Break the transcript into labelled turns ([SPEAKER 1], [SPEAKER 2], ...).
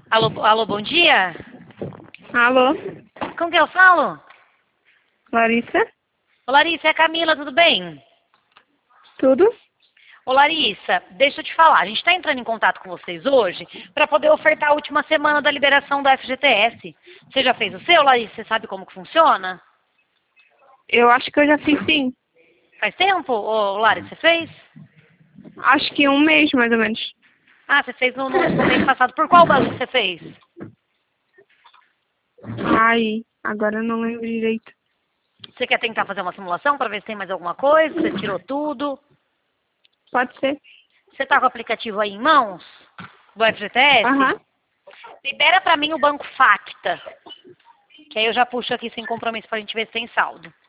[SPEAKER 1] Alô, alô, bom dia?
[SPEAKER 2] Alô,
[SPEAKER 1] Com quem eu falo?
[SPEAKER 2] Larissa?
[SPEAKER 1] Ô, Larissa, é a Camila, tudo bem?
[SPEAKER 2] Tudo?
[SPEAKER 1] Ô, Larissa, deixa eu te falar. A gente está entrando em contato com vocês hoje para poder ofertar a última semana da liberação da FGTS. Você já fez o seu, Larissa? Você sabe como que funciona?
[SPEAKER 2] Eu acho que eu já fiz sim.
[SPEAKER 1] Faz tempo, ô, Larissa, você fez?
[SPEAKER 2] Acho que 1 mês, mais ou menos.
[SPEAKER 1] Ah, você fez no mês passado. Por qual banco você fez?
[SPEAKER 2] Ai, agora eu não lembro direito.
[SPEAKER 1] Você quer tentar fazer uma simulação para ver se tem mais alguma coisa? Você tirou tudo?
[SPEAKER 2] Pode ser?
[SPEAKER 1] Você está com o aplicativo aí em mãos? Do FGTS?
[SPEAKER 2] Aham.
[SPEAKER 1] Libera para mim o banco Facta. Que aí eu já puxo aqui sem compromisso pra gente ver se tem saldo.